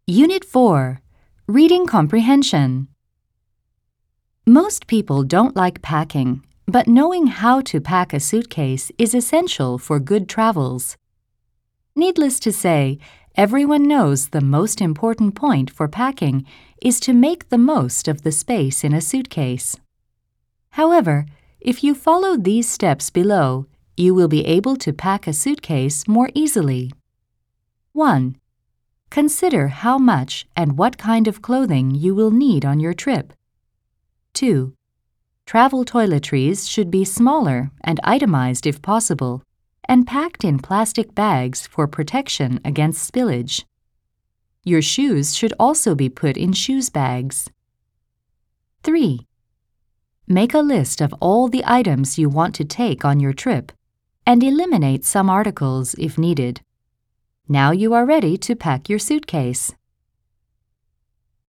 Unit 4. Reading Comprehension. Most people don't like packing, but knowing how to pack a suitcase is essential for good travels. Needless to say, everyone knows the most important point for packing is to make the most of the space in a suitcase. However, if you follow these steps below, you will be able to pack a suitcase more easily. 1. Consider how much and what kind of clothing you will need on your trip. 2. Travel toiletries should be smaller and itemized if possible, and packed in plastic bags for protection against spillage. Your shoes should also be put in shoes bags. 3. Make a list of all the items you want to take on your trip, and eliminate some articles if needed. Now you are ready to pack your suitcase.